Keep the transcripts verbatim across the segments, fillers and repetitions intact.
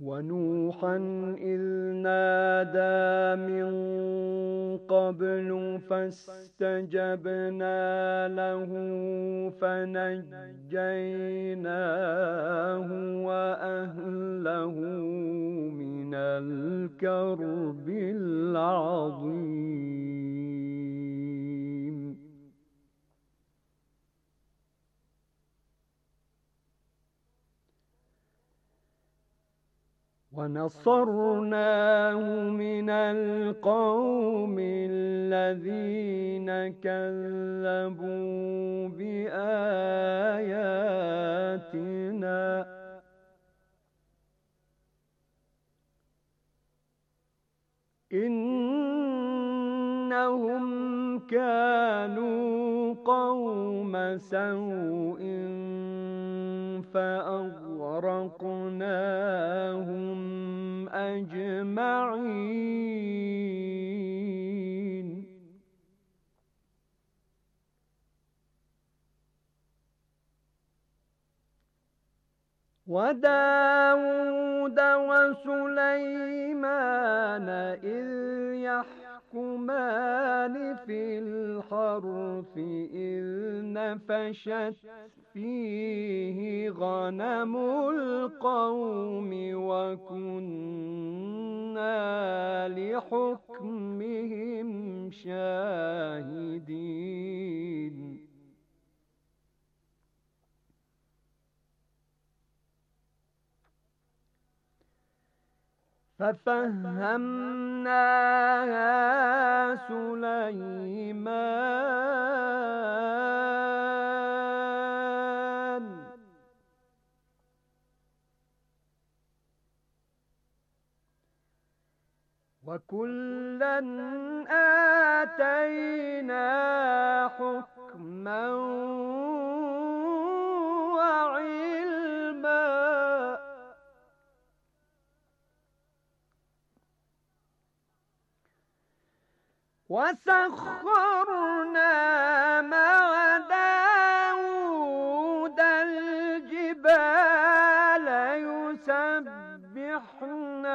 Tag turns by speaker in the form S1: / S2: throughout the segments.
S1: ونوحا إذ نادى من قبل فاستجبنا له فنجيناه وأهله من الكرب العظيم. ونصرناه من القوم الذين كذبوا بآياتنا إنهم كانوا قوم سوء فأغرقناهم أجمعين. وداود وسليمان إذ يحكمان في الحرث إذ نفشت فيه غنم القوم وكنا لحكمهم شاهدين. ففهمناها سليمان وكلا آتينا حكما وعلما وسخرنا مع داود الجبال يسبحن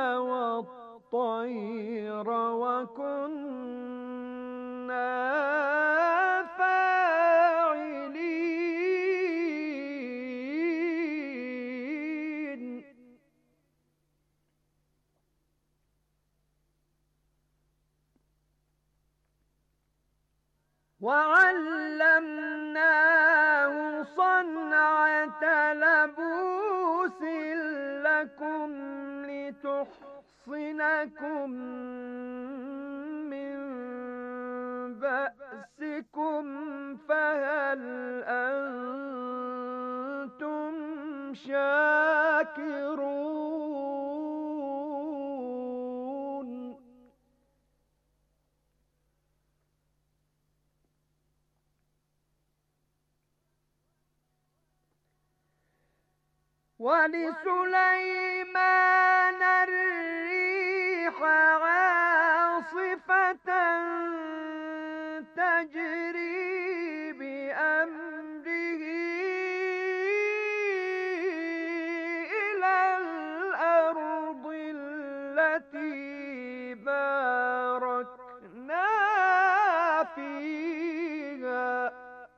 S1: والطير وكنا فاعلين. وعلمناه صنعة لبوس لكم لتحصنكم من بأسكم فهل أنتم شاكرون؟ ولسليمان الريح عاصفة تجري بأمره إلى الأرض التي باركنا فيها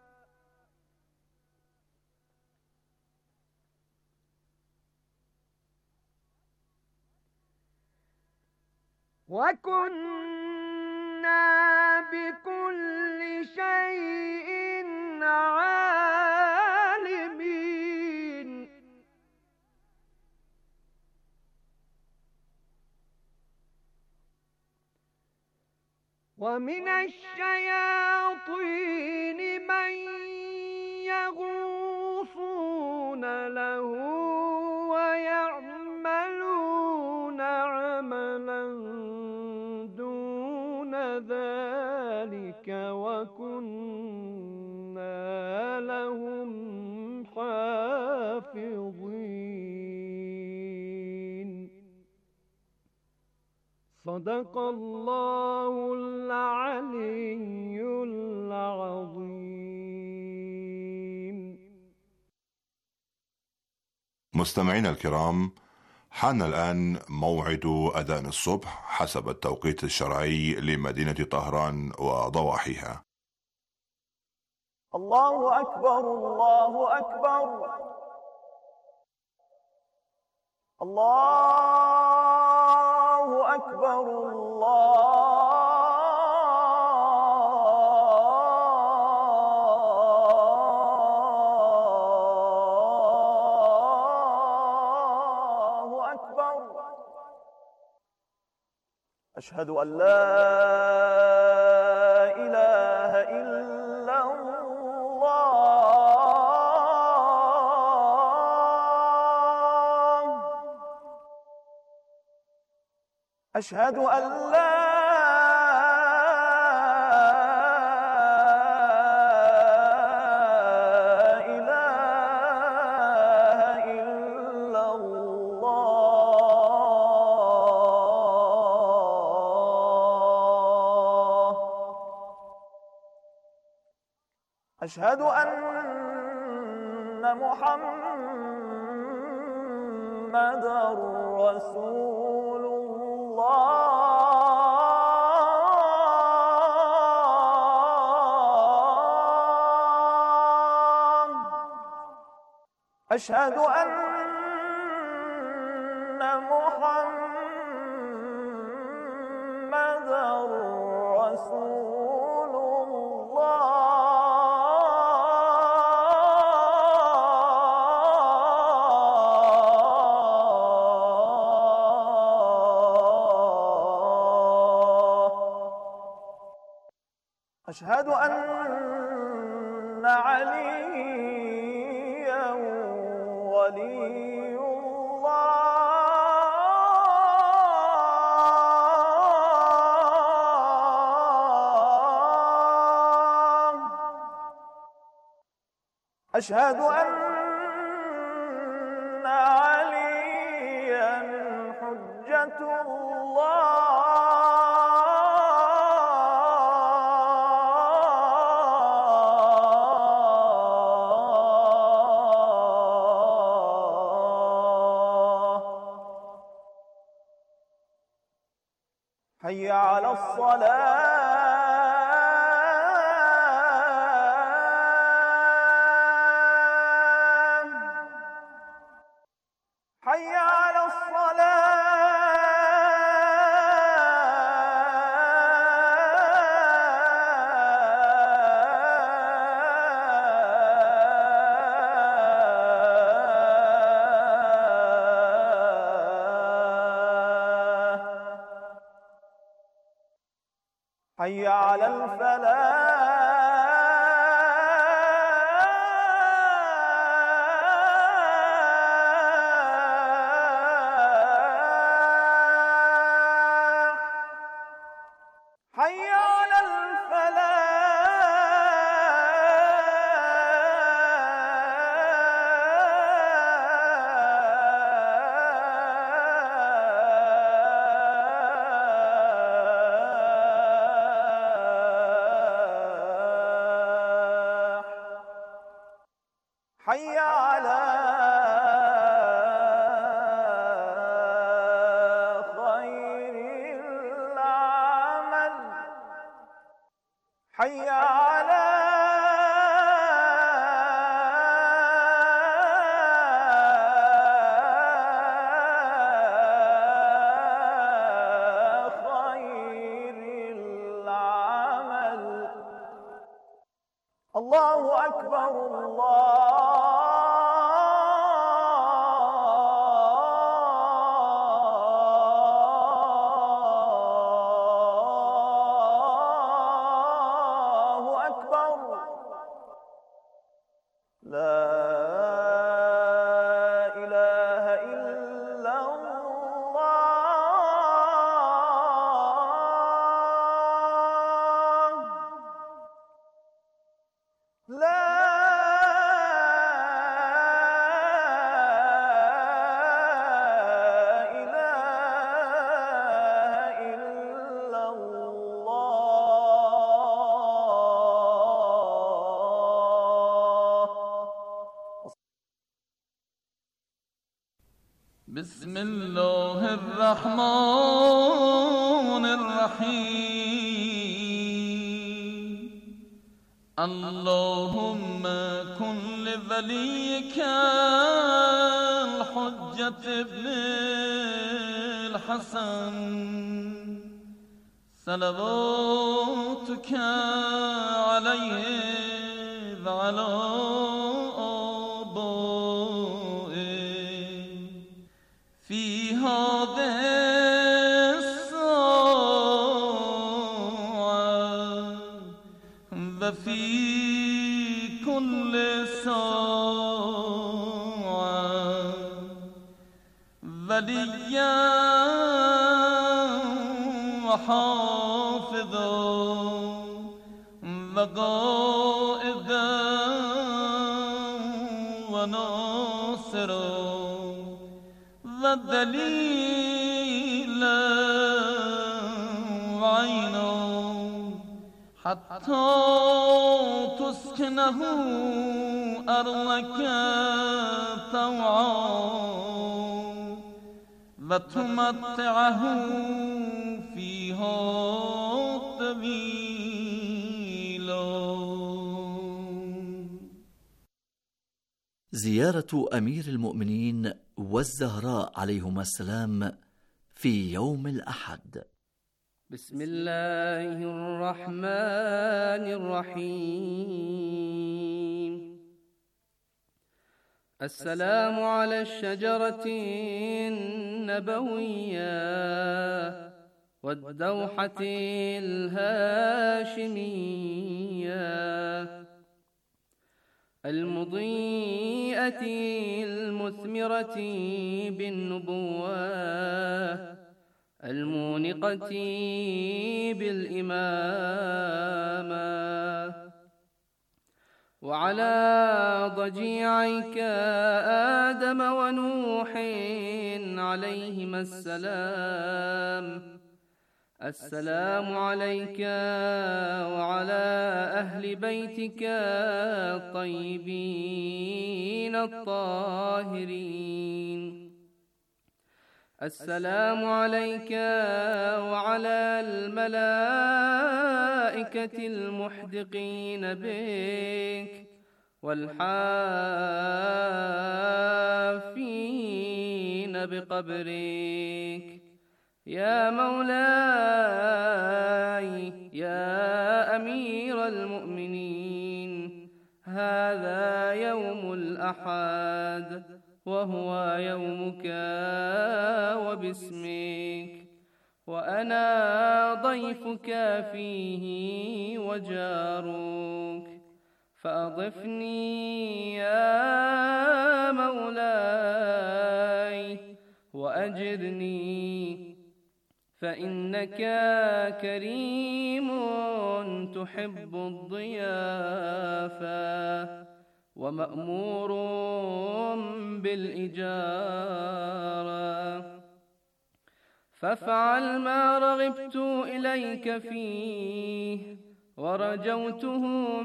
S1: وكنا بكل شيء عالمين. ومن الشياطين من يغوصون له ويعملون عملا دون ذلك وكنا لهم حافظين. صدق الله العلي العظيم.
S2: مستمعينا الكرام، حان الآن موعد أذان الصبح حسب التوقيت الشرعي لمدينة طهران وضواحيها.
S1: الله أكبر الله أكبر الله أكبر الله أكبر. أشهد أن لا إله إلا الله. أشهد أن لا إله إلا الله. أشهد أن محمدًا رسول الله. أشهد أن محمدًا رسول أشهد أن عليا ولي الله. أشهد أن عليا حجة الله. حي على الصلاة. حي على الصلاة. حي على الفلاح. حي على الفلاح. حي على خير العمل. حي على خير العمل. الله أكبر الله أكبر. لا إله إلا الله. لا إله إلا الله.
S3: بسم الله الرحمن الرحيم. اللهم كن لوليك الحجة ابن الحسن صلواتك عليه وعلى آبائه في هذه الساعة وفي كل ساعة وليا وحافظا وقائدا وناصرا ودليلا وعينا حتى تسكنه أرضك طوعا وتمتعه فيها طويلا.
S4: زيارة أمير المؤمنين والزهراء عليهما السلام في يوم الأحد.
S5: بسم الله الرحمن الرحيم. السلام على الشجرة النبوية والدوحة الهاشمية المضيئة المثمرة بالنبوة المونقة بالإمامة وعلى ضجيعيك آدم ونوح عليهما السلام. السلام عليك وعلى أهل بيتك الطيبين الطاهرين. السلام عليك وعلى الملائكة المحدقين بك والحافين بقبرك يا مولاي يا أمير المؤمنين. هذا يوم الأحد وهو يومك وباسمك وأنا ضيفك فيه وجارك فأضفني يا مولاي وأجرني فإنك كريم تحب الضيافة ومأمور بالإجارة فافعل ما رغبت إليك فيه ورجوته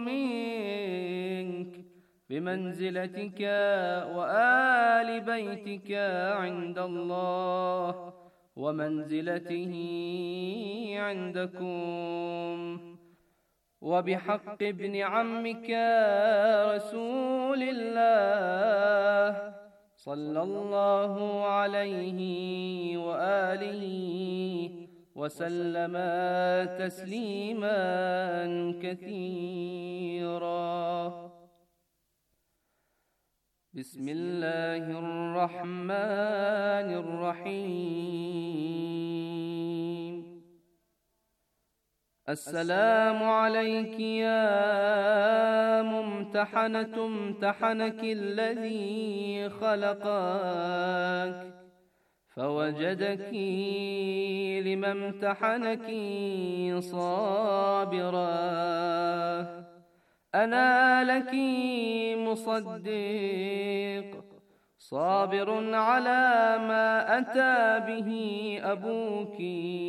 S5: منك بمنزلتك وآل بيتك عند الله ومنزلته عندكم وبحق ابن عمك رسول الله صلى الله عليه وآله وسلم تسليما كثيرا. بسم الله الرحمن الرحيم. السلام عليك يا ممتحنة امتحنك الذي خلقك فوجدك لما امتحنك صابرا. أنا لك مصدق صابر على ما أتى به أبوك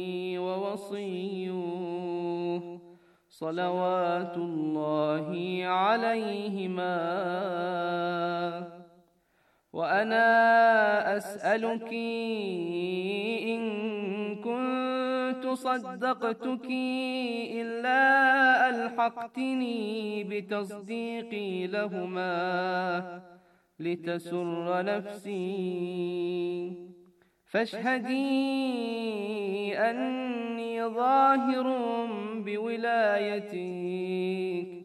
S5: ووصيه صلوات الله عليهما. وأنا أسألك إن كنت صدقتك إلا ألحقتني بتصديقي لهما لتسر نفسي، فاشهدي أني ظاهر بولايتك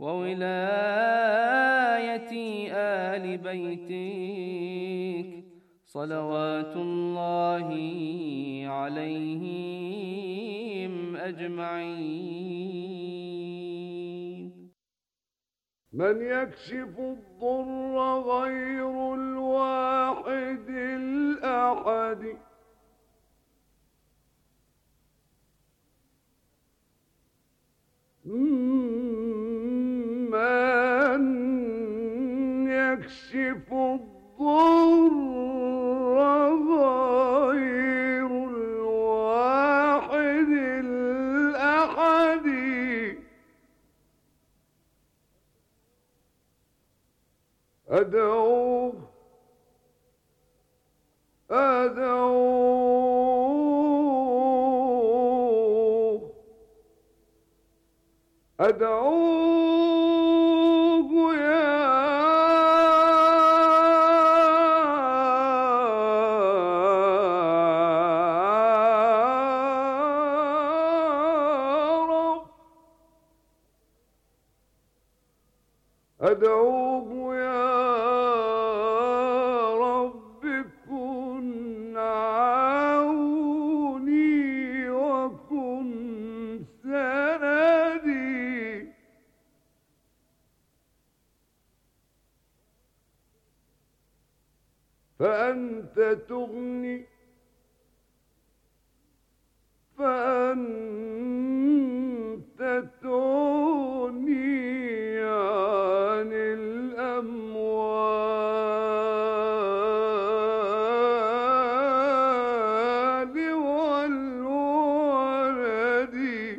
S5: وولاية آل بيتك صلوات الله عليهم أجمعين.
S6: من يكشف الضر غير الواحد الأحد، من يكشف الضر غير الواحد الأحد، أدعوه أدعوه أدعوه يا رب، أدعوه يا رب كن عوني وكن سندي، فأنت تغني فأنت تغني عن الأموال والولد،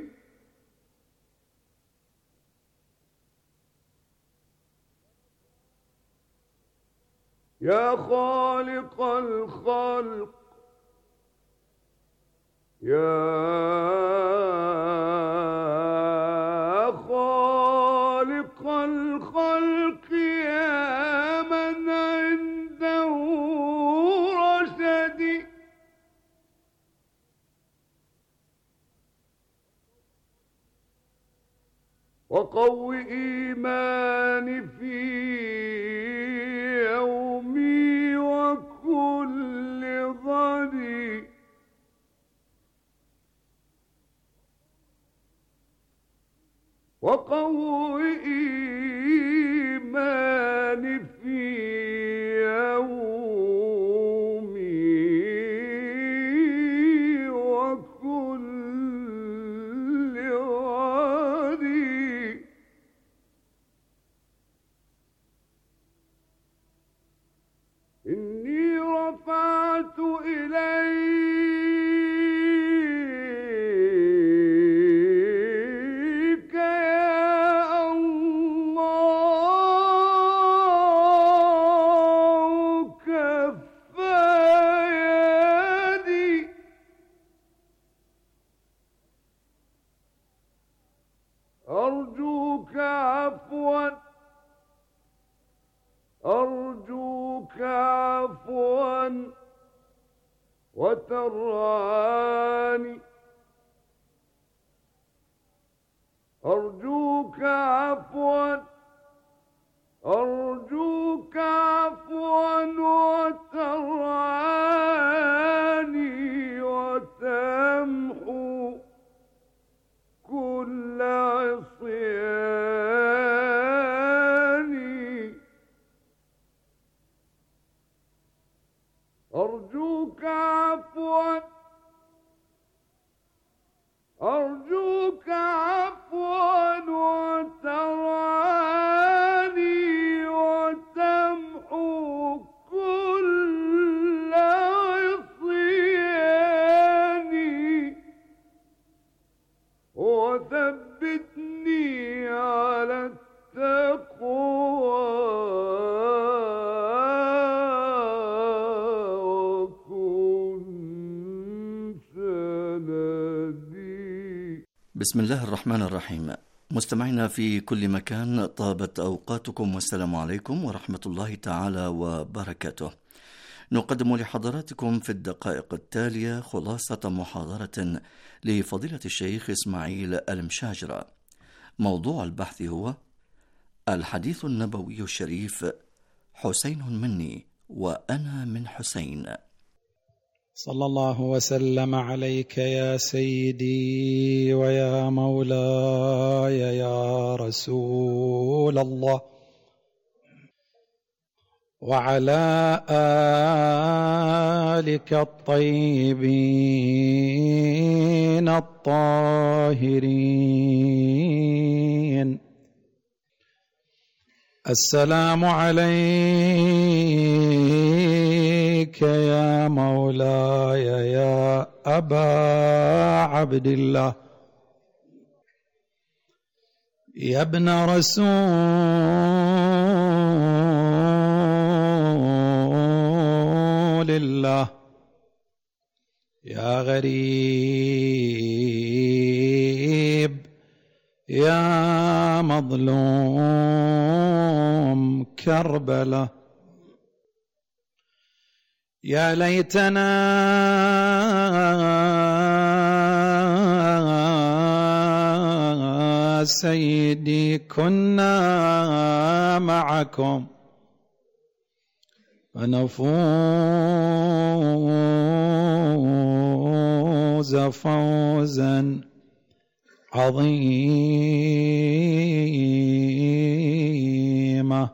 S6: يا خالق الخلق يا خالق الخلق يا من عنده رشد، وقو إيماني في يومي وكل غدي، وقو إيماني في يومي وكل غدي، إني رفعت إليك يا الله كفايدي، أرجوك عفوا أرجوك عفوا وتراني، أرجوك عفوا أرجوك عفوا وتراني، وتمحو كل عصياني، أرجوك عفوا أرجوك عفوا وتراني،
S4: بسم الله الرحمن الرحيم. مستمعينا في كل مكان، طابت أوقاتكم والسلام عليكم ورحمة الله تعالى وبركاته. نقدم لحضراتكم في الدقائق التالية خلاصة محاضرة لفضيلة الشيخ إسماعيل المشاجرة. موضوع البحث هو الحديث النبوي الشريف: حسين مني وأنا من حسين.
S7: صلى الله وسلم عليك يا سيدي ويا مولاي يا رسول الله، وعلى آلك الطيبين الطاهرين. السلام عليك يا مولاي يا أبا عبد الله، يا ابن رسول الله، يا غريب يا مظلوم كربلاء. يا ليتنا سيدي كنا معكم فنفوز فوزا عظيما.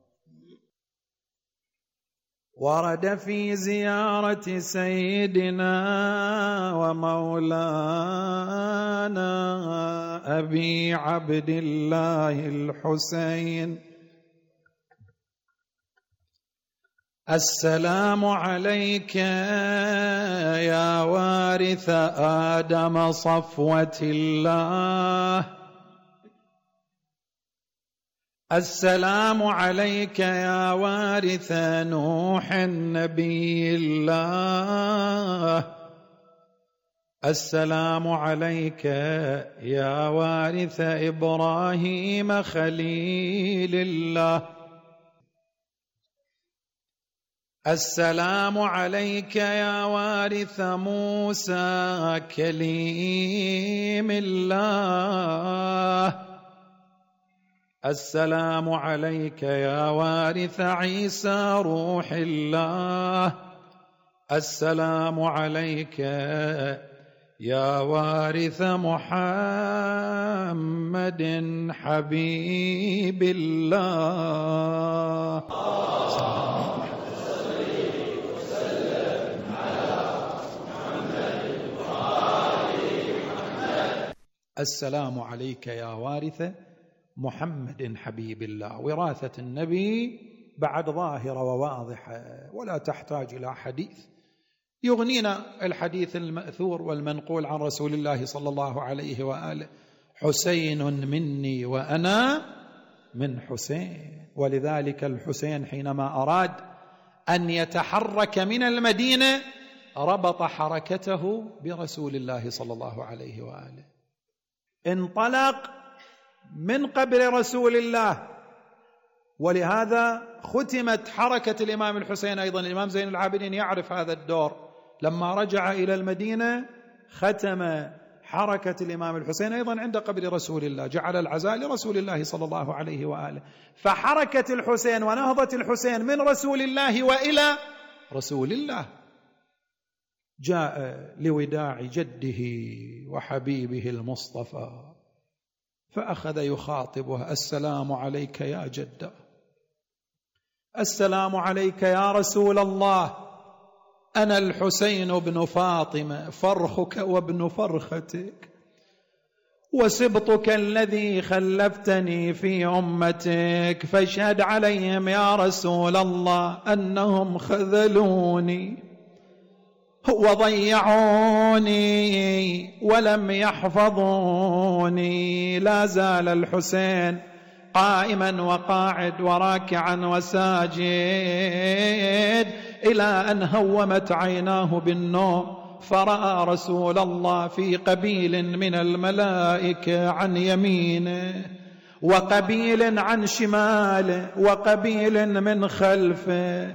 S7: ورد في زيارة سيدنا ومولانا أبي عبد الله الحسين: السلام عليك يا وارث آدم صفوة الله، السلام عليك يا وارث نوح نبي الله، السلام عليك يا وارث إبراهيم خليل الله، السلام عليك يا وارث موسى كليم الله، السلام عليك يا وارث عيسى روح الله، السلام عليك يا وارث محمد حبيب الله. السلام عليك يا وارث محمد حبيب الله. وراثة النبي بعد ظاهرة وواضحة ولا تحتاج إلى حديث، يغنينا الحديث المأثور والمنقول عن رسول الله صلى الله عليه وآله: حسين مني وأنا من حسين. ولذلك الحسين حينما أراد أن يتحرك من المدينة ربط حركته برسول الله صلى الله عليه وآله، انطلق من قبر رسول الله. ولهذا ختمت حركة الإمام الحسين أيضا. الإمام زين العابدين يعرف هذا الدور، لما رجع إلى المدينة ختم حركة الإمام الحسين أيضا عند قبر رسول الله، جعل العزاء لرسول الله صلى الله عليه وآله. فحركة الحسين ونهضة الحسين من رسول الله وإلى رسول الله. جاء لوداع جده وحبيبه المصطفى فأخذ يخاطبه: السلام عليك يا جد، السلام عليك يا رسول الله، أنا الحسين بن فاطمة، فرخك وابن فرختك، وسبطك الذي خلفتني في أمتك، فاشهد عليهم يا رسول الله أنهم خذلوني وضيعوني ولم يحفظوني. لا زال الحسين قائما وقاعد وراكعا وساجد إلى أن هومت عيناه بالنوم، فرأى رسول الله في قبيل من الملائكة عن يمينه وقبيل عن شماله وقبيل من خلفه.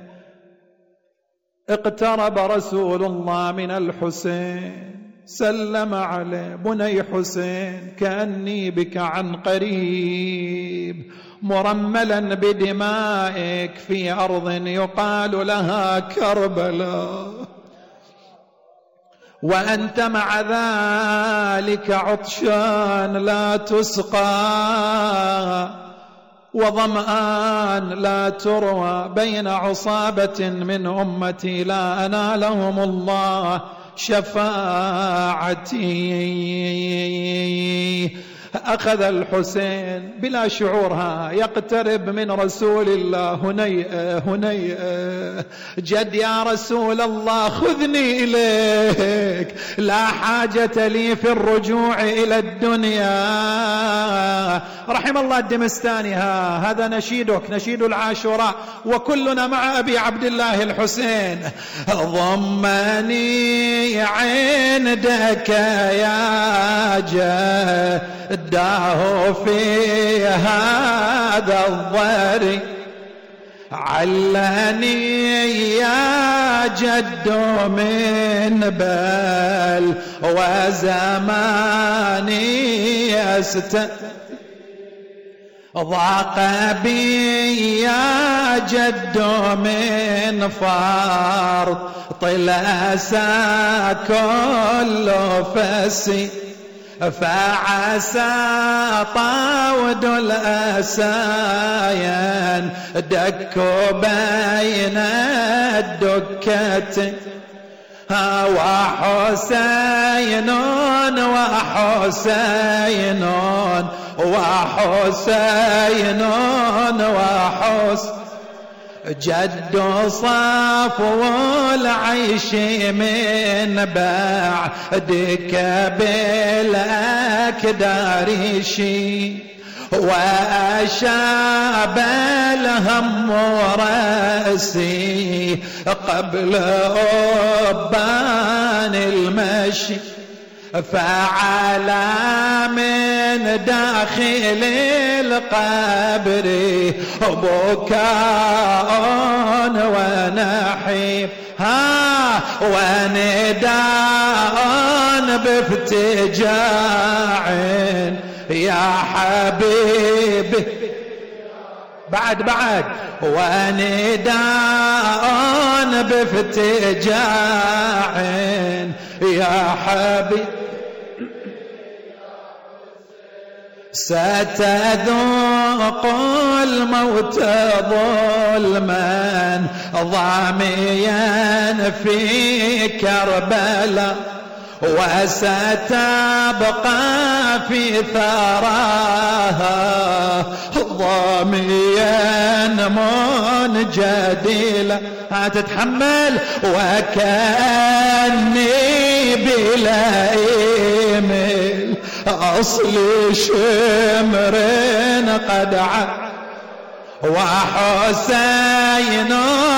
S7: اقترب رسول الله من الحسين سلم عليه: بني حسين، كأني بك عن قريب، مرملا بدمائك في أرض يقال لها كربلاء، وأنت مع ذلك عطشان لا تسقى وظمآن لا تروى بين عصابة من أمتي لا أنالهم الله شفاعتي. أخذ الحسين بلا شعورها يقترب من رسول الله: هنيئة هنيئة، جد يا رسول الله خذني إليك، لا حاجة لي في الرجوع إلى الدنيا. رحم الله الدمستاني، هذا نشيدك، نشيد العاشوراء، وكلنا مع أبي عبد الله الحسين. ضمني عندك يا جداه في هذا الضري، علني يا جد من بل وزماني يست ضاق بي يا جد من فرط الأسى كل فسي، فعسى طاود الأساين دك بين الدكة، وحسين وحسين وحسين وحسين جد صفو العيش من بعدك بالأكدار شي، وأشاب الهم رأسي قبل أبان المشي، فعلى من داخل القبر بكاء ونحيب، ها ونداء بافتجاع يا حبيبي، بعد بعد ونداء بافتجاع يا حبيبي، ستذوق الموت ظلما ضاميا في كربلاء، وستبقى في ثراها ضاميا منجدلا. هتتحمل وكأني بلا إيميل أصل شمر قد عاد، وحسين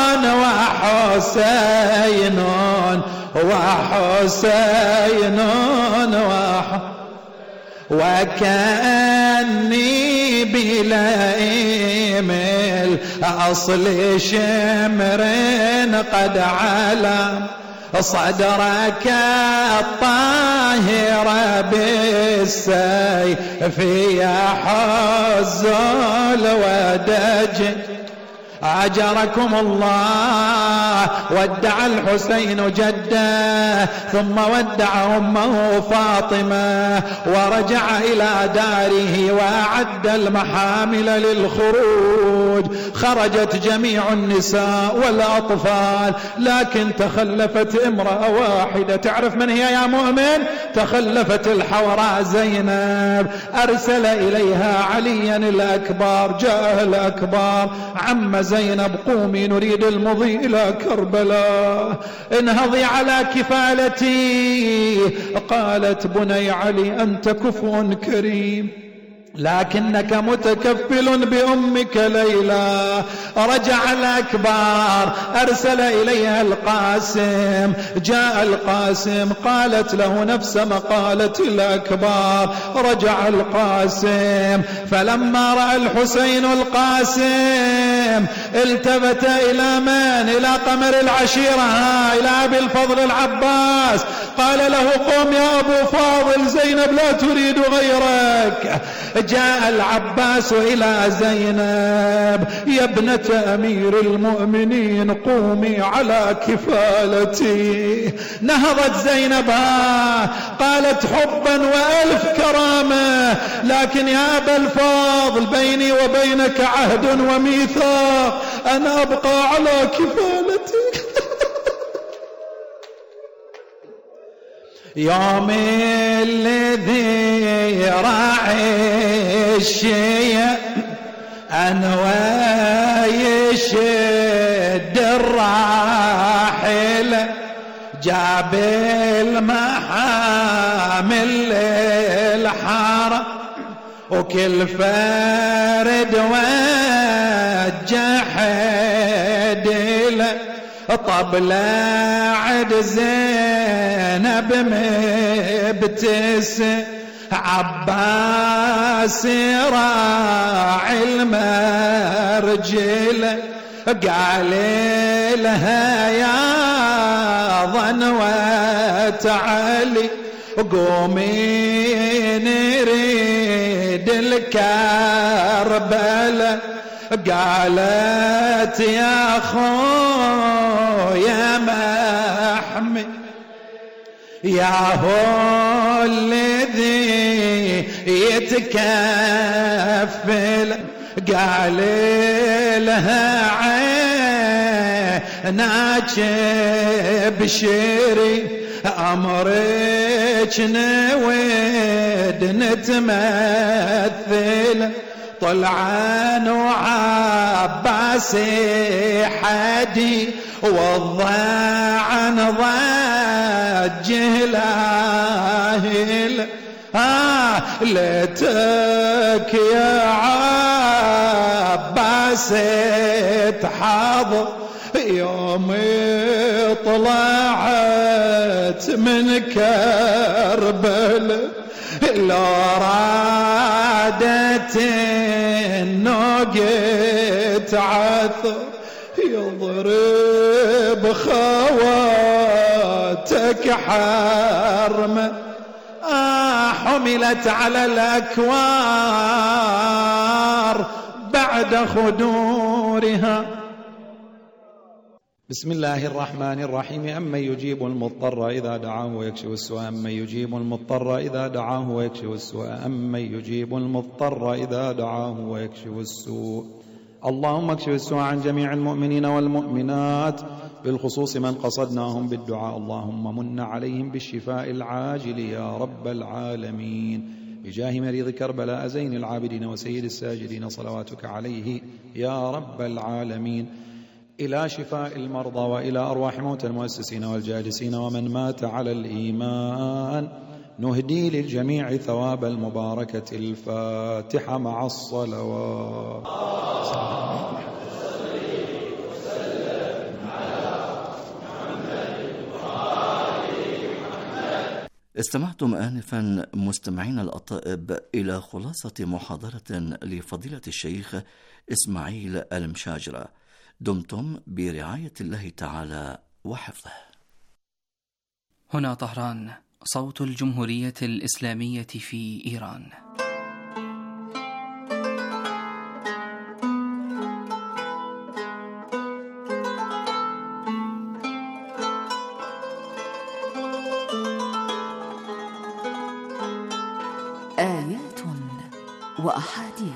S7: وحسين وحسين وحسين وكأني بلا إيميل أصل شمر قد علم، صدرك الطاهر بالسيف يحز الودج، أجركم الله. ودع الحسين جده ثم ودع أمه فاطمة، ورجع إلى داره وأعد المحامل للخروج. خرجت جميع النساء والأطفال، لكن تخلفت امرأة واحدة. تعرف من هي يا مؤمن؟ تخلفت الحوراء زينب. أرسل إليها عليا الأكبر، جاء الأكبر: عم زينب قومي نريد المضي إلى كربلاء، انهضي على كفالتي. قالت: بني علي أنت كفء كريم، لكنك متكفل بأمك ليلى. رجع الأكبر أرسل إليها القاسم، جاء القاسم قالت له نفس مقالة الأكبر. رجع القاسم فلما رأى الحسين القاسم التفت إلى من؟ إلى قمر العشيرة، إلى أبي الفضل العباس. قال له قم يا أبو فاضل، زينب لا تريد غيرك. جاء العباس إلى زينب، يا ابنة أمير المؤمنين قومي على كفالتي. نهضت زينب قالت حبا وألف كرامة، لكن يا أبا الفاضل بيني وبينك عهد وميثاق، أنا أبقى على كفالتي. يوم الذي راعي الشيء أنوى يشد الراحل، جاب المحامل للحارة وكل فرد وجه حدله. طب لا عد زينب مبتس، عباس راعي المرجل. قال لها يا ظنوة علي قومي نريد الكربلة. قالت يا خويا محمي يا هو الذي يتكفل. قال لها عيناك بشري أمرك نود نتمثل. طلعان وعباس حدي والضاعن ضجه لاهل. آه ليتك يا عباس تحاضر يوم طلعت من كربلاء. لو رادت النوقت عثر يضرب خواتك حرمة. آه حملت على الأكوار بعد خدورها. بسم الله الرحمن الرحيم. أمن يجيب المضطر إذا دعاه ويكشف السوء، أمن يجيب المضطر إذا دعاه ويكشف السوء، أمن يجيب المضطر إذا دعاه ويكشف السوء. اللهم اكشف السوء عن جميع المؤمنين والمؤمنات، بالخصوص من قصدناهم بالدعاء. اللهم من عليهم بالشفاء العاجل يا رب العالمين، بجاه مريض كربلاء زين العابدين وسيد الساجدين صلواتك عليه يا رب العالمين، إلى شفاء المرضى وإلى أرواح موتى المؤسسين والجالسين ومن مات على الإيمان. نهدي للجميع ثواب المباركة. الفاتحة مع الصلوات.
S4: استمعتم آنفا مستمعين الأطائب إلى خلاصة محاضرة لفضيلة الشيخ إسماعيل المشاجرة. دمتم برعاية الله تعالى وحفظه.
S8: هنا طهران، صوت الجمهورية الإسلامية في إيران.
S9: آيات وأحاديث.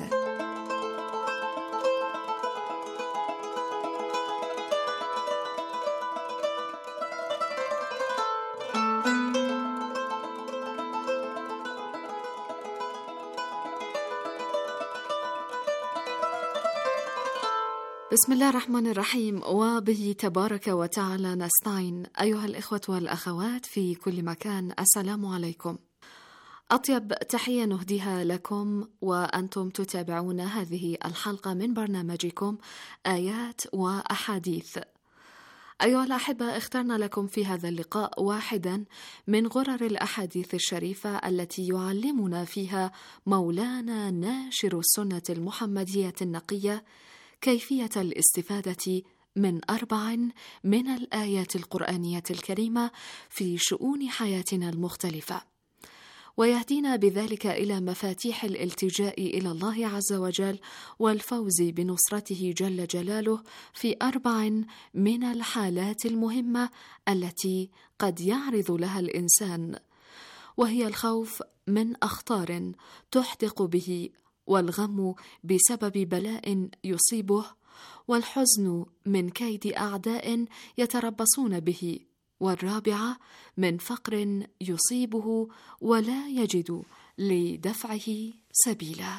S10: بسم الله الرحمن الرحيم، وبه تبارك وتعالى نستعين. أيها الإخوة والأخوات في كل مكان، السلام عليكم. أطيب تحية نهديها لكم وأنتم تتابعون هذه الحلقة من برنامجكم آيات وأحاديث. أيها الأحبة، اخترنا لكم في هذا اللقاء واحدا من غرر الأحاديث الشريفة التي يعلمنا فيها مولانا ناشر السنة المحمدية النقية كيفية الاستفادة من أربع من الآيات القرآنية الكريمة في شؤون حياتنا المختلفة، ويهدينا بذلك إلى مفاتيح الالتجاء إلى الله عز وجل والفوز بنصرته جل جلاله في أربع من الحالات المهمة التي قد يعرض لها الإنسان، وهي الخوف من أخطار تحدق به، والغم بسبب بلاء يصيبه، والحزن من كيد أعداء يتربصون به، والرابعة من فقر يصيبه ولا يجد لدفعه سبيلا.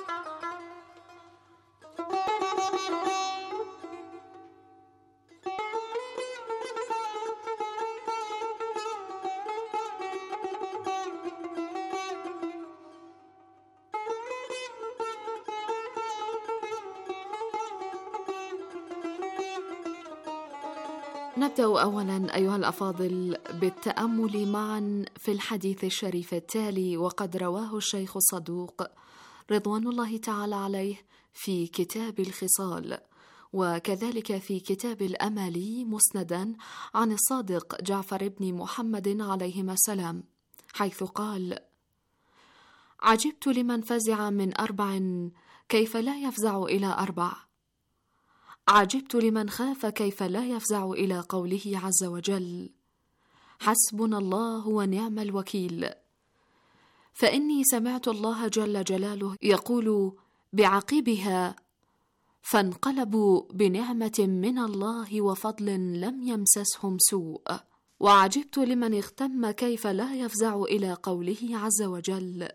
S10: نبدأ أولا أيها الأفاضل بالتأمل معا في الحديث الشريف التالي، وقد رواه الشيخ الصدوق رضوان الله تعالى عليه في كتاب الخصال، وكذلك في كتاب الأمالي مسندا عن الصادق جعفر بن محمد عليهما السلام، حيث قال: عجبت لمن فزع من أربع كيف لا يفزع إلى أربع، عجبت لمن خاف كيف لا يفزع إلى قوله عز وجل: حسبنا الله ونعم الوكيل. فإني سمعت الله جل جلاله يقول بعقبها: فانقلبوا بنعمة من الله وفضل لم يمسسهم سوء. وعجبت لمن اغتم كيف لا يفزع إلى قوله عز وجل: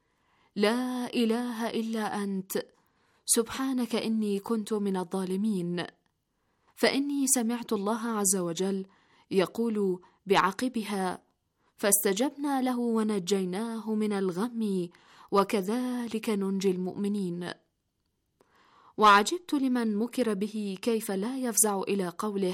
S10: لا إله إلا أنت سبحانك إني كنت من الظالمين. فإني سمعت الله عز وجل يقول بعقبها: فاستجبنا له ونجيناه من الغم وكذلك ننجي المؤمنين. وعجبت لمن مكر به كيف لا يفزع إلى قوله: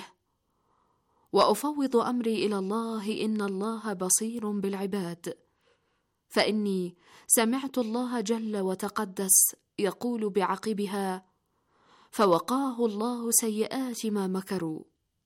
S10: وأفوض أمري إلى الله إن الله بصير بالعباد. فإني سمعت الله جل وتقدس يقول بعقبها: فوقاه الله سيئات ما مكروا.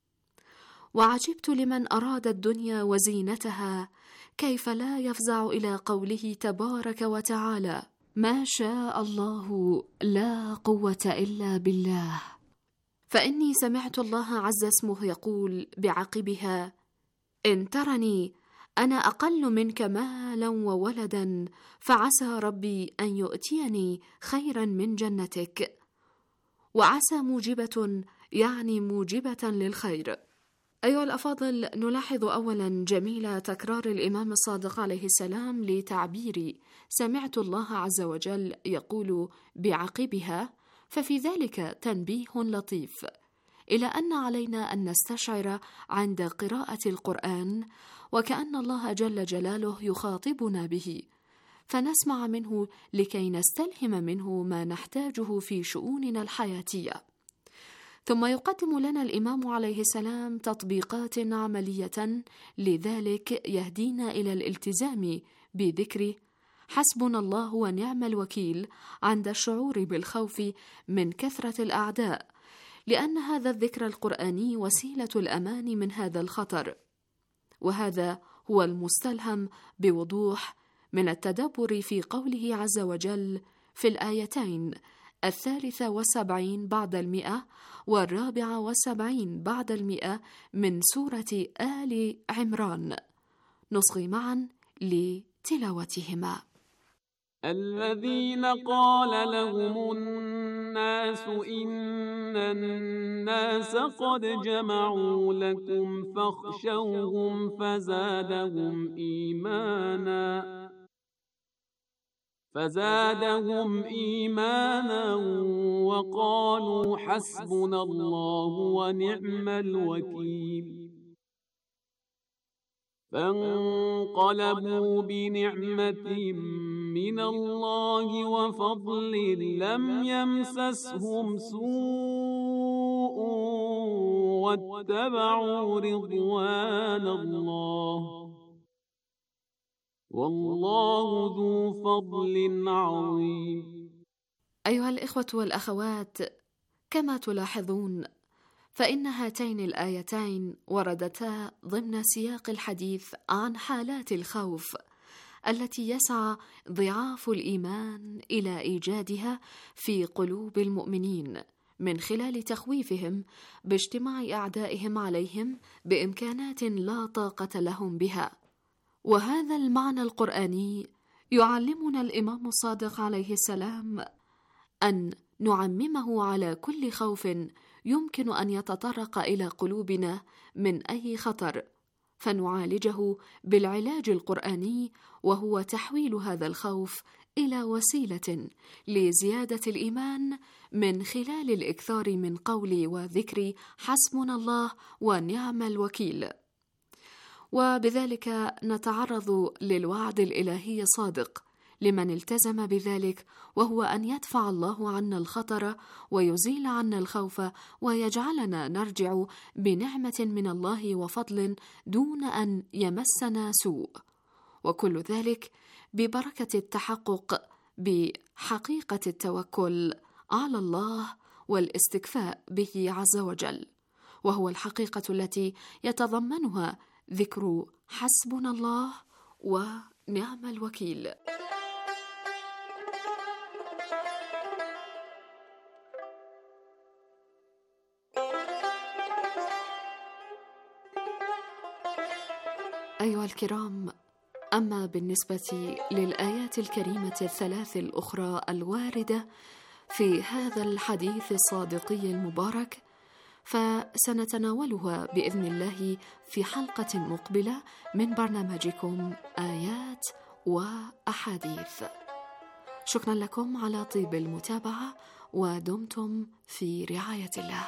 S10: وعجبت لمن أراد الدنيا وزينتها كيف لا يفزع إلى قوله تبارك وتعالى: ما شاء الله لا قوة إلا بالله. فإني سمعت الله عز اسمه يقول بعقبها: إن ترني أنا أقل منك مالا وولدا فعسى ربي أن يؤتيني خيرا من جنتك. وعسى موجبة يعني موجبة للخير. أيها الأفاضل، نلاحظ أولا جميل تكرار الإمام الصادق عليه السلام لتعبير سمعت الله عز وجل يقول بعقبها، ففي ذلك تنبيه لطيف إلى أن علينا أن نستشعر عند قراءة القرآن وكأن الله جل جلاله يخاطبنا به، فنسمع منه لكي نستلهم منه ما نحتاجه في شؤوننا الحياتية. ثم يقدم لنا الإمام عليه السلام تطبيقات عملية لذلك يهدينا إلى الالتزام بذكر حسبنا الله ونعم الوكيل عند الشعور بالخوف من كثرة الأعداء، لأن هذا الذكر القرآني وسيلة الأمان من هذا الخطر. وهذا هو المستلهم بوضوح من التدبر في قوله عز وجل في الآيتين الثالثة والسبعين بعد المئة والرابعة والسبعين بعد المئة من سورة آل عمران. نصغي معا لتلاوتهما.
S5: الذين قال لهم الناس إن الناس قد جمعوا لكم فاخشوهم فزادهم إيمانا فزادهم إيمانا وقالوا حسبنا الله ونعم الوكيل. فانقلبوا بنعمة من الله وفضل لم يمسسهم سوء واتبعوا رضوان الله والله ذو فضل عظيم.
S10: أيها الإخوة والأخوات، كما تلاحظون فإن هاتين الآيتين وردتا ضمن سياق الحديث عن حالات الخوف التي يسعى ضعاف الإيمان إلى إيجادها في قلوب المؤمنين من خلال تخويفهم باجتماع أعدائهم عليهم بإمكانات لا طاقة لهم بها. وهذا المعنى القرآني يعلمنا الإمام الصادق عليه السلام أن نعممه على كل خوف يمكن أن يتطرق إلى قلوبنا من أي خطر، فنعالجه بالعلاج القرآني، وهو تحويل هذا الخوف إلى وسيلة لزيادة الإيمان من خلال الإكثار من قول وذكر حسبنا الله ونعم الوكيل. وبذلك نتعرض للوعد الإلهي الصادق لمن التزم بذلك، وهو أن يدفع الله عنا الخطر ويزيل عنا الخوف ويجعلنا نرجع بنعمة من الله وفضل دون أن يمسنا سوء، وكل ذلك ببركة التحقق بحقيقة التوكل على الله والاستكفاء به عز وجل، وهو الحقيقة التي يتضمنها ذكر حسبنا الله ونعم الوكيل. أيها الكرام، أما بالنسبة للآيات الكريمة الثلاث الأخرى الواردة في هذا الحديث الصادقي المبارك فسنتناولها بإذن الله في حلقة مقبلة من برنامجكم آيات وأحاديث. شكرا لكم على طيب المتابعة، ودمتم في رعاية الله.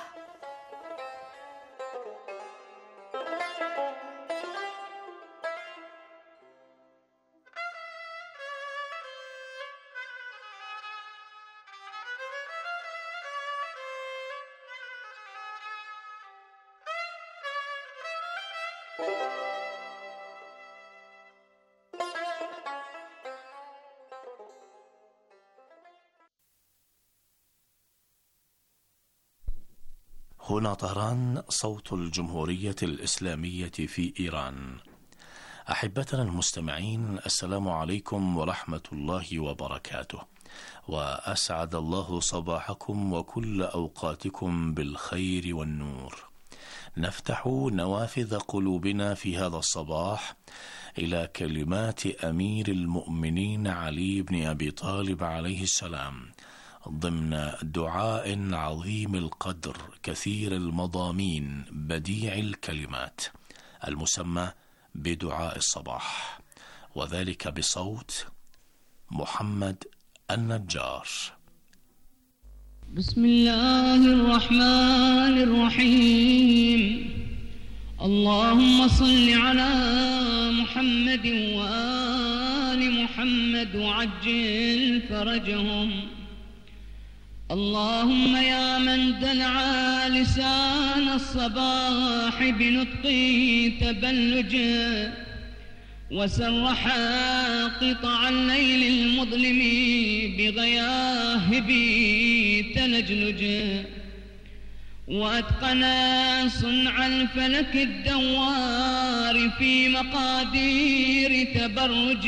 S11: هنا طهران، صوت الجمهورية الإسلامية في إيران. أحبتنا المستمعين، السلام عليكم ورحمة الله وبركاته، وأسعد الله صباحكم وكل أوقاتكم بالخير والنور. نفتح نوافذ قلوبنا في هذا الصباح إلى كلمات أمير المؤمنين علي بن أبي طالب عليه السلام ضمن دعاء عظيم القدر كثير المضامين بديع الكلمات المسمى بدعاء الصباح، وذلك بصوت محمد النجار.
S12: بسم الله الرحمن الرحيم. اللهم صل على محمد وآل محمد وعجل فرجهم. اللهم يا من دلع لسان الصباح بنطق تبلج وسرح قطع الليل المظلم بغياهب تلجلج، وأتقن صنع الفلك الدوار في مقادير تبرج،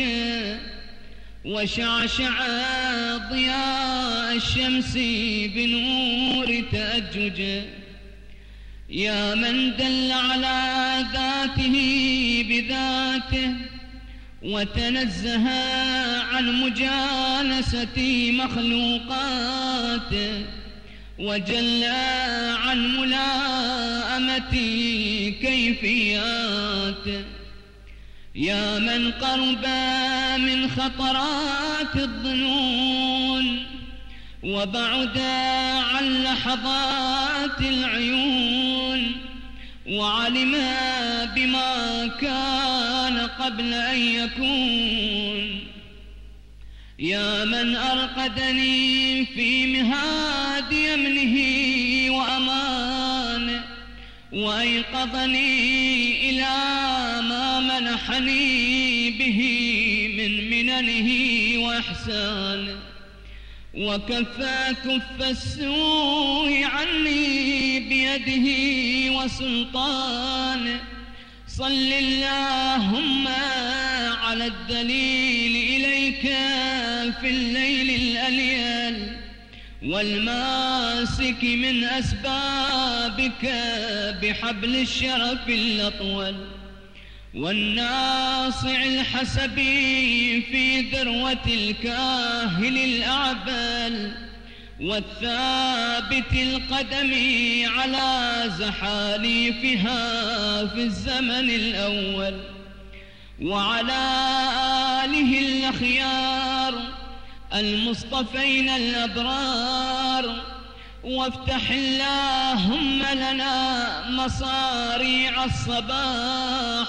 S12: وشعشع ضياء الشمس بنور تأجج. يا من دل على ذاته بذاته وتنزه عن مجالسة مخلوقاته وجل عن ملاءمة كيفياته. يا من قرب من خطرات الظنون وبعد عن لحظات العيون وعلم بما كان قبل أن يكون. يا من أرقدني في مهاد يمنه وأمانه وأيقظني إلى ما منحني به من مننه وإحسانه، وكفى كف السوء عني بيده وسلطانه. صل اللهم على الدليل إليك في الليل الأليل، والماسك من أسبابك بحبل الشرف الأطول، والناصع الحسبي في ذروة الكاهل الأعبل، والثابت القدم على زحاليفها في الزمن الأول، وعلى آله الأخيار المصطفين الأبرار. وافتح اللهم لنا مصاريع الصباح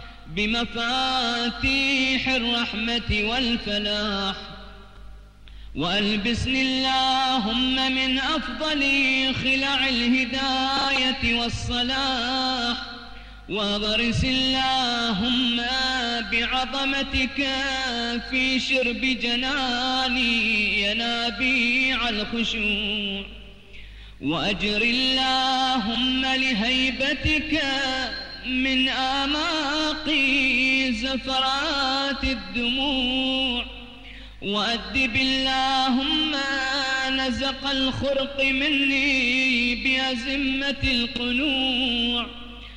S12: بمفاتيح الرحمة والفلاح، وألبسني اللهم من أفضل خلع الهداية والصلاح، واغرس اللهم بعظمتك في شرب جناني ينابيع الخشوع، وأجر اللهم لهيبتك من آماقي زفرات الدموع، وأدب اللهم نزق الخرق مني بأزمة القنوع.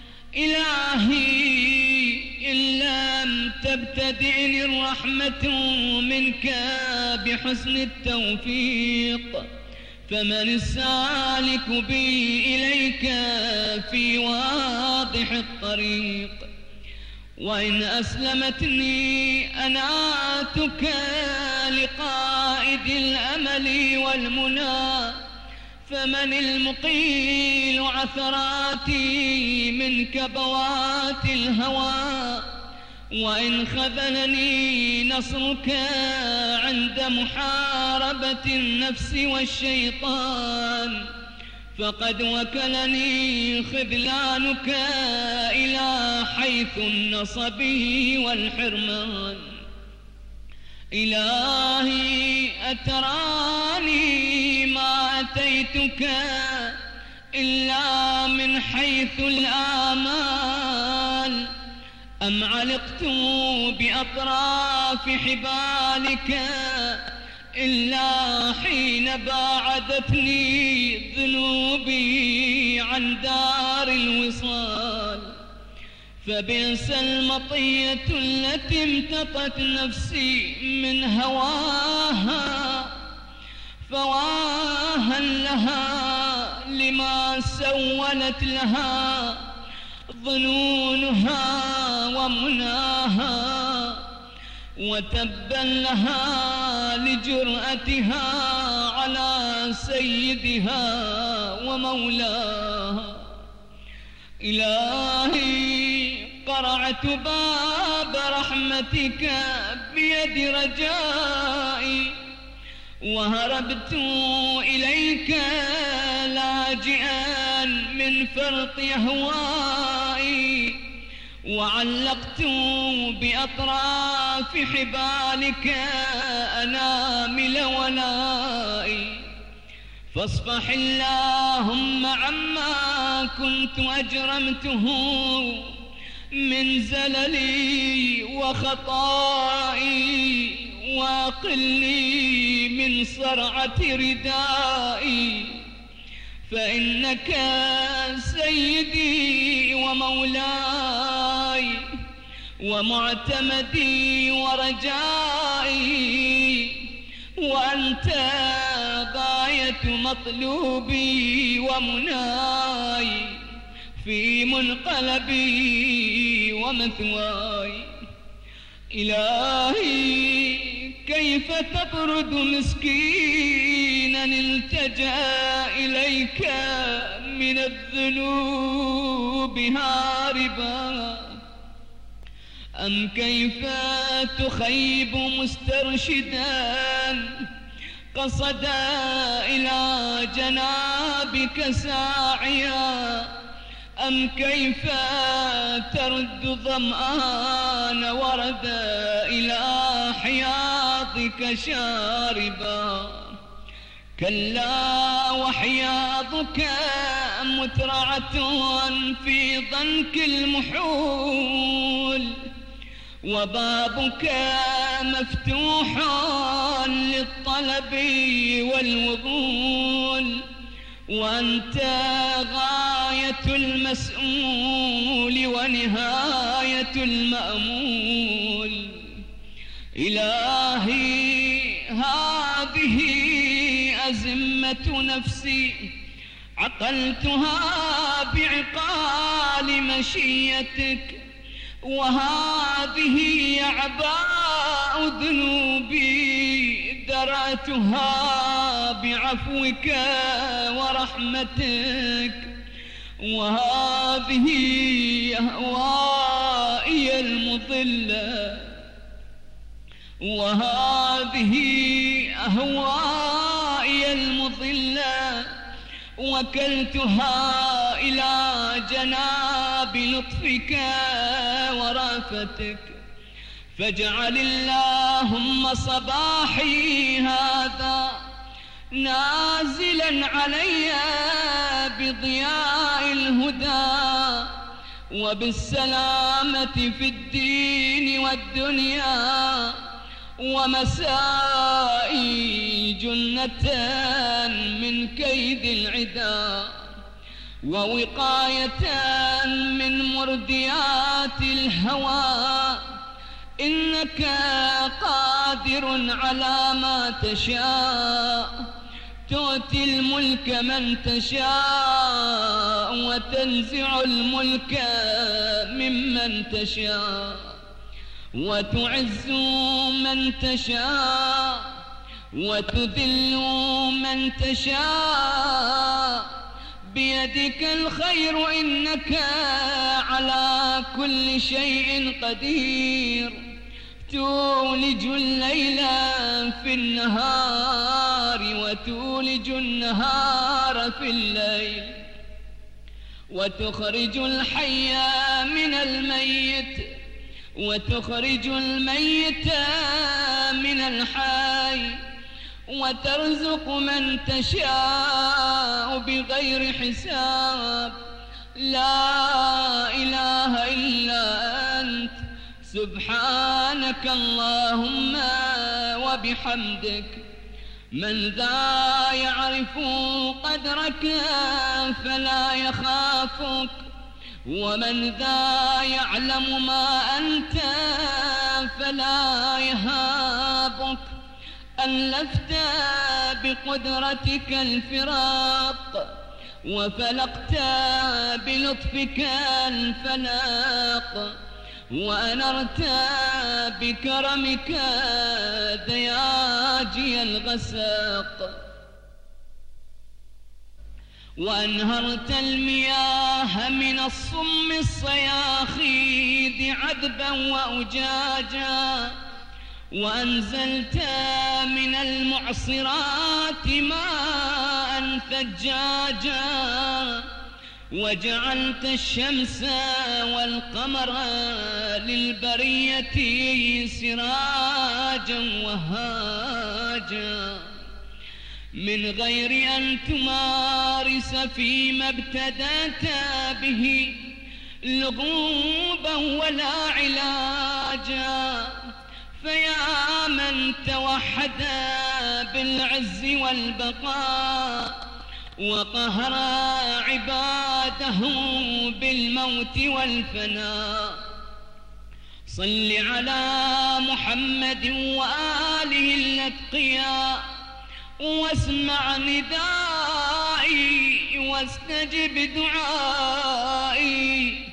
S12: إلهي إن لم تبتدئني الرحمة منك بحسن التوفيق، فمن السالك بي إليك في واضح الطريق. وإن أسلمتني أناتك لقائد الأمل والمنى، فمن المقيل عثراتي من كبوات الهوى. وإن خذلني نصرك عند محاربة النفس والشيطان، فقد وكلني خذلانك إلى حيث النصب والحرمان. إلهي أتراني ما أتيتك إلا من حيث الآمال، أم علقت بأطراف حبالك إلا حين باعدتني ذنوبي عن دار الوصال. فبئس المطية التي امتطت نفسي من هواها، فواها لها لما سولت لها ظنونها ومناها، وتبا لها لجرأتها على سيدها ومولاها. إلهي قرعت باب رحمتك بيد رجائي، وهربت إليك لاجئا من فرط أهوائي، وعلقت بأطراف حبالك أنامل ولائي. فاصفح اللهم عما كنت أجرمته من زللي وخطائي، واقلني من صرعة ردائي، فإنك سيدي ومولاي ومعتمدي ورجائي، وأنت غاية مطلوبي ومناي في منقلبي ومثواي. إلهي كيف تطرد مسكينا التجأ إليك من الذنوب هاربا أم كيف تخيب مسترشدا قصدا إلى جنابك ساعيا أم كيف ترد ظمآن وردا إلى حياضك شاربا كلا وحياضك مترعة في ضنك المحول وبابك مفتوح للطلب والوضول وأنت غاية المسؤول ونهاية المأمول إلهي هذه أزمة نفسي عقلتها بعقال مشيتك وهذه أعباء ذنوبي درأتها بعفوك ورحمتك وهذه أهوائي المضلة وهذه أهوائي المضلة وكلتها إلى جناب لطفك ورأفتك فاجعل اللهم صباحي هذا نازلا علي بضياء الهدى وبالسلامة في الدين والدنيا ومسائي جنة من كيد العدا ووقاية من مرديات الهوى إنك قادر على ما تشاء تؤتي الملك من تشاء وتنزع الملك ممن تشاء وتعز من تشاء وتذل من تشاء بيدك الخير إنك على كل شيء قدير تولج الليل في النهار وتولج النهار في الليل وتخرج الحي من الميت وتخرج الميت من الحي وترزق من تشاء بغير حساب لا إله إلا أنت سبحانك اللهم وبحمدك من ذا يعرف قدرك فلا يخافك ومن ذا يعلم ما أنت فلا يهابك ألفت بقدرتك الفراق وفلقت بلطفك الفلاق وأنرت بكرمك دياجي الغساق وأنهرت المياه من الصم الصياخيد عذبا وأجاجا وأنزلت من المعصرات ماء ثجاجا وجعلت الشمس والقمر للبرية سراجا وهاجا من غير أن تمارس فيما ابتدأت به لغوبا ولا علاجا فيا من توحد بالعز والبقاء وقهر عباده بالموت والفناء صل على محمد وآله الأتقياء واسمع ندائي واستجب دعائي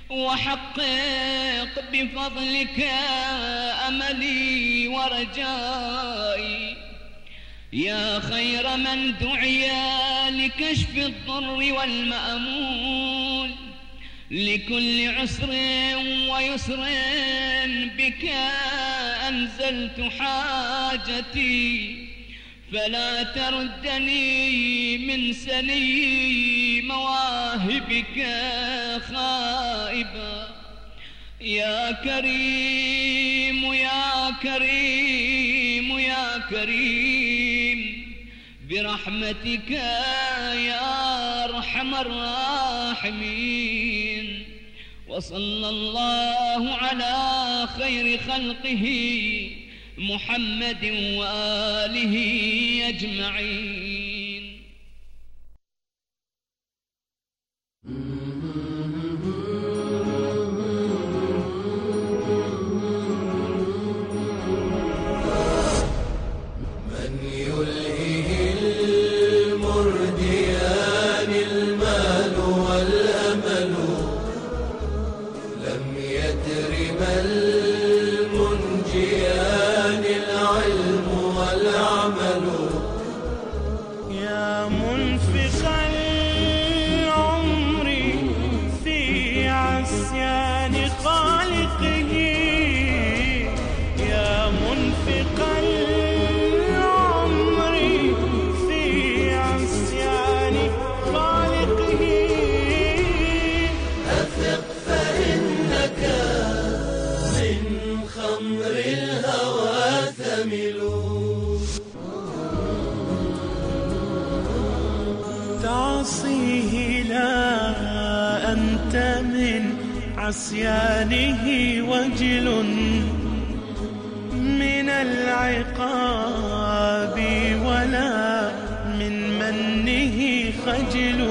S12: وحقق بفضلك أملي ورجائي يا خير من دعي لكشف الضر والمأمول، لكل عسر ويسر بك أنزلت حاجتي، فلا تردني من سني مواهبك خائبا. يا كريم يا كريم يا كريم برحمتك يا أرحم الراحمين. وصلى الله على خير خلقه محمد وآله أجمعين.
S13: من يلهه المرديان المال والأمل، لم يترم المنجيان العلم والعمل.
S14: يا منفق العمر في عصيان خالقه، يا منفق العمر في عصيان خالقه،
S13: أثق فإنك من خمر الهوى ثمل.
S14: تعصيه لا أنت من عصيانه وجل، من العقاب ولا من منه خجل.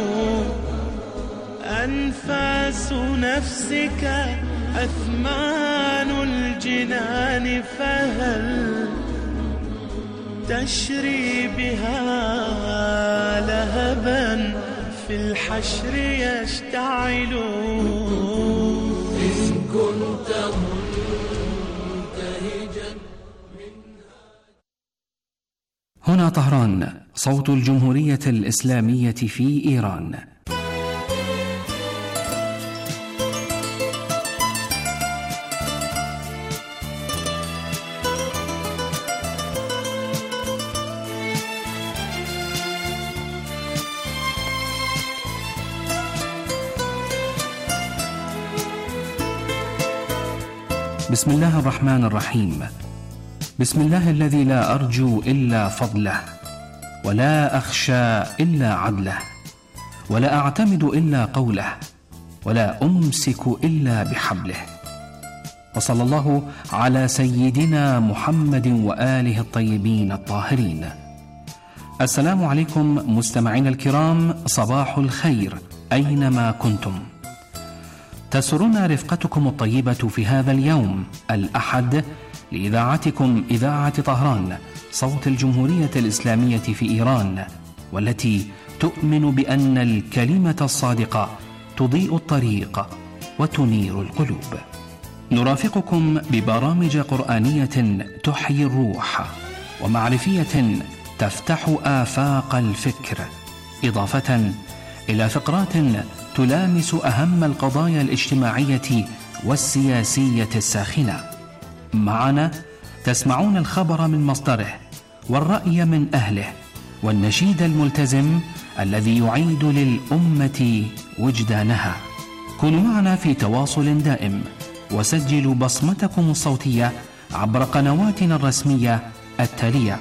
S14: أنفاس نفسك أثمان الجنان، فهل تشري بها لهبا في الحشر يشتعل.
S13: إن كنت منتهجا
S8: هنا طهران، صوت الجمهورية الإسلامية في إيران. بسم الله الرحمن الرحيم. بسم الله الذي لا أرجو إلا فضله، ولا أخشى إلا عدله، ولا أعتمد إلا قوله، ولا أمسك إلا بحبله. وصلى الله على سيدنا محمد وآله الطيبين الطاهرين. السلام عليكم مستمعينا الكرام، صباح الخير أينما كنتم. تسرنا رفقتكم الطيبة في هذا اليوم الأحد لإذاعتكم إذاعة طهران، صوت الجمهورية الإسلامية في إيران، والتي تؤمن بأن الكلمة الصادقة تضيء الطريق وتنير القلوب. نرافقكم ببرامج قرآنية تحيي الروح، ومعرفية تفتح آفاق الفكر، إضافة إلى فقرات تلامس أهم القضايا الاجتماعية والسياسية الساخنة. معنا تسمعون الخبر من مصدره، والرأي من أهله، والنشيد الملتزم الذي يعيد للأمة وجدانها. كونوا معنا في تواصل دائم، وسجلوا بصمتكم الصوتية عبر قنواتنا الرسمية التالية: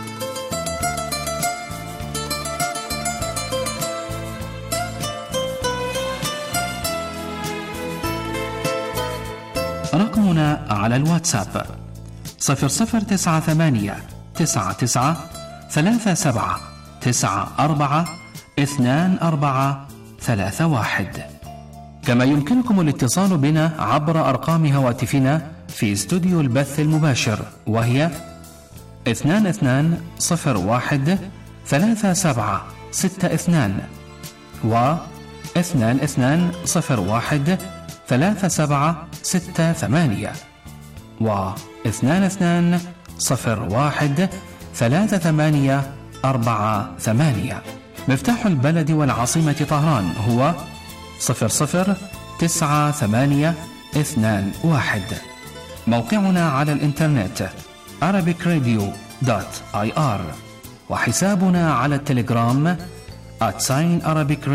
S8: رقمنا على الواتساب صفر صفر تسعة ثمانية تسعة تسعة ثلاثة سبعة تسعة أربعة اثنان أربعة ثلاثة واحد. كما يمكنكم الاتصال بنا عبر أرقام هواتفنا في استوديو البث المباشر، وهي اثنان اثنان صفر واحد ثلاثة سبعة ستة اثنان و اثنان اثنان صفر واحد ثلاثة سبعة ستة ثمانية و اثنان اثنان صفر واحد ثلاثة ثمانية أربعة ثمانية. مفتاح البلد والعاصمة طهران هو صفر صفر تسعة ثمانية اثنان واحد. موقعنا على الإنترنت arabic radio dot i r، وحسابنا على التليجرام at sign arabic